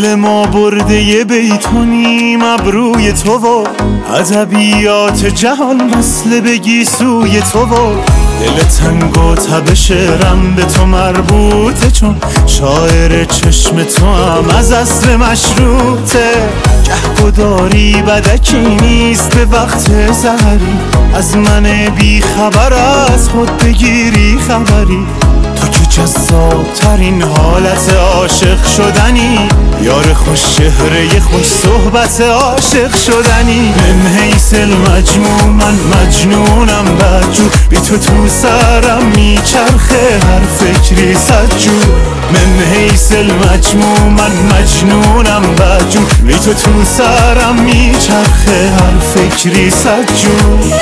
دل ما برده یه بیتونیم ابروی تو و ادبیات جهان وصله بگی سوی تو و دل تنگ و تب شعرم به تو مربوطه، چون شاعر چشم تو هم از عصر مشروطه. گهگداری بدکی نیست به وقت سحری، از من بی خبر از خود بگیری خبری. تو که جذاب‌ترین حالت عاشق شدنی، یار خوش چهره خوش صحبت عاشق شدنی. من حیث المجموع من مجنونم بدجور، بی تو تو سرم میچرخه هر فکری صدجور. من حیث المجموع من مجنونم بدجور، بی تو تو سرم میچرخه هر فکری صدجور.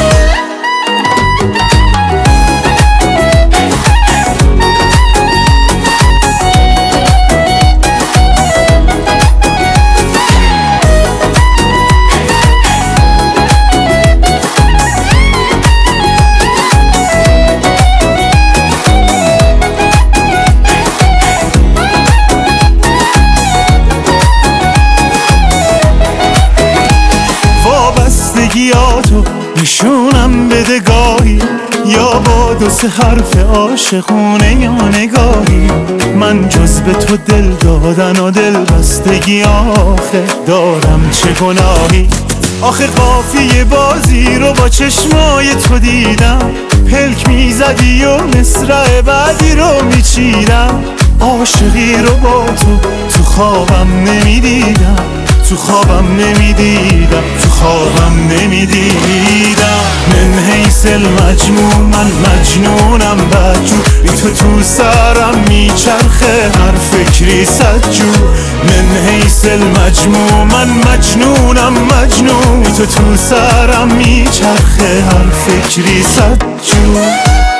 وابستگیاتو نشونم بده گاهی، یا با دو سه حرف عاشقونه یا نگاهی. من جز به تو دل دادن و دل بستگی آخه دارم چه گناهی؟ آخه قافیه بازی رو با چشمای تو دیدم، پلک میزدی و مصرع بعدی رو میچیدم. عاشقی رو با تو خوابم نمیدیدم، تو خوابم نمیدیدم، تو خوابم نمیدیدم. من حیث المجموع من مجنونم بدجور، بی تو تو سرم میچرخه هر فکری صدجور. من حیث المجموع من مجنونم مجنون، بی تو تو سرم میچرخه هر فکری صدجور.